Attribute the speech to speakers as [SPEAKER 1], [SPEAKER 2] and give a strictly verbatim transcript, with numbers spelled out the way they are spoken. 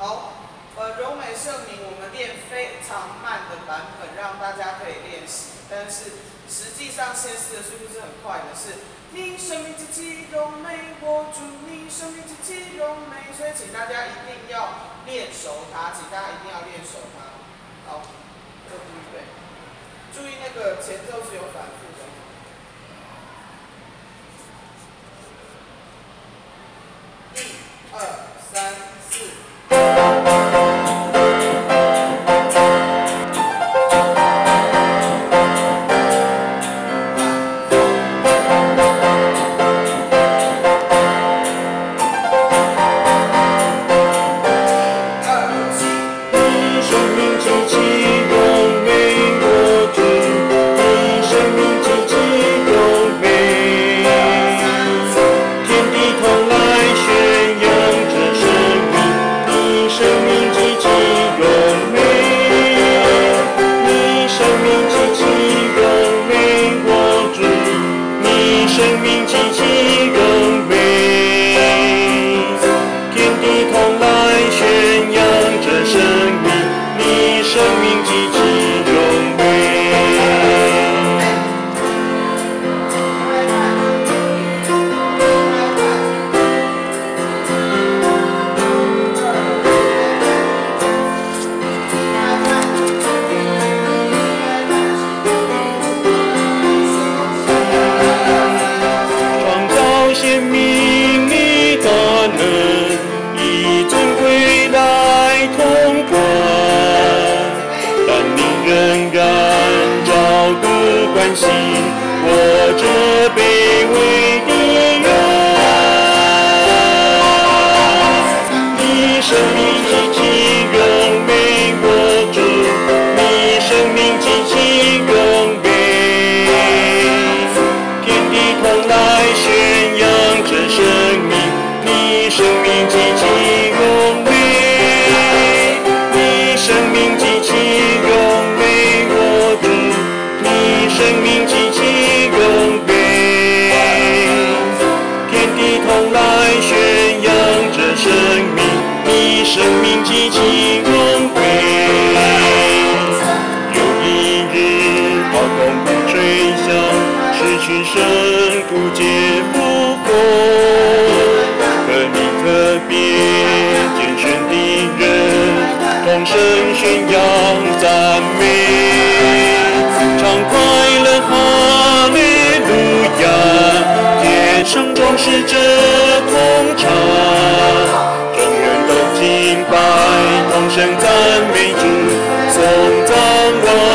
[SPEAKER 1] 好，呃，柔美圣名我们练非常慢的版本，让大家可以练习。但是实际上现实的速度是很快的，是你生命之气柔美，我祝你生命之气柔美。所以请大家一定要练熟它，请大家一定要练熟它。好，这不对，注意那个前奏是有反复的。 一、二、三、四。
[SPEAKER 2] 同声赞美主，颂赞我。